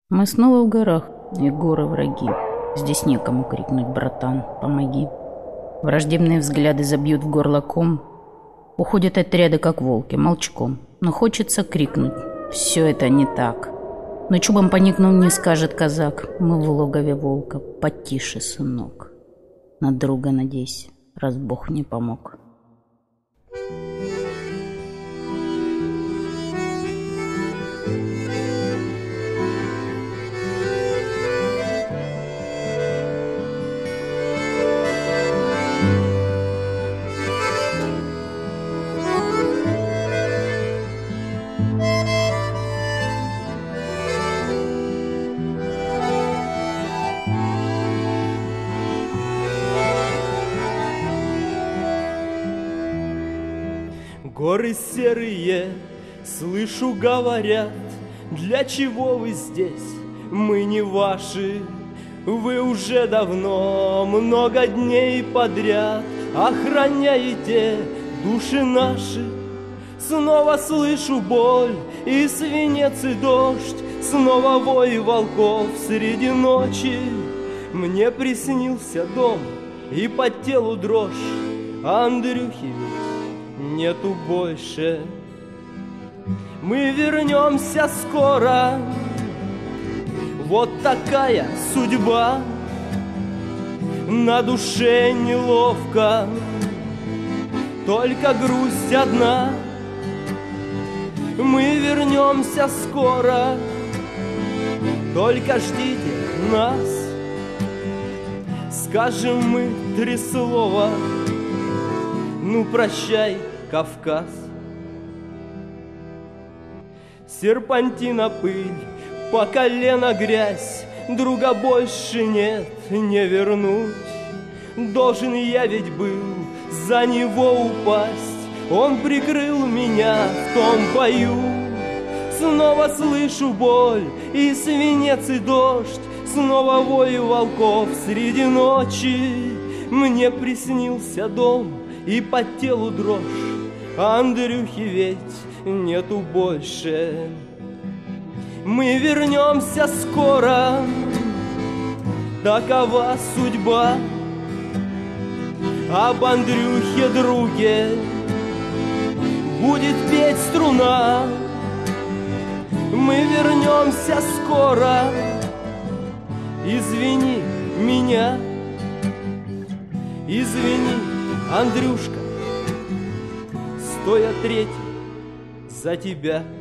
Мы снова в горах, и горы враги. Здесь некому крикнуть: братан, помоги. Враждебные взгляды забьют в горло ком. Уходят отряды, как волки, молчком. Но хочется крикнуть: все это не так. Но чубом поникнув, не скажет казак: мы в логове волка, потише, сынок. На друга надейся, раз Бог не помог. Горы серые, слышу, говорят: для чего вы здесь? Мы не ваши. Вы уже давно, много дней подряд охраняете души наши. Снова слышу боль и свинец и дождь, снова вой волков среди ночи. Мне приснился дом и по телу дрожь, а Андрюхи ведь нету больше. Мы вернемся скоро, вот такая судьба. На душе неловко, только грусть одна. Мы вернемся скоро, только ждите нас. Скажем мы 3 слова: ну прощай, Кавказ. Серпантина пыль, по колено грязь, друга больше нет, не вернуть. Должен я ведь был за него упасть, он прикрыл меня в том бою. Снова слышу боль и свинец и дождь, снова вой волков среди ночи. Мне приснился дом и по телу дрожь, а Андрюхи ведь нету больше. Мы вернемся скоро, такова судьба. Об Андрюхе друге будет петь струна. Мы вернемся скоро, извини меня, извини, Андрюшка, стоя третий за тебя.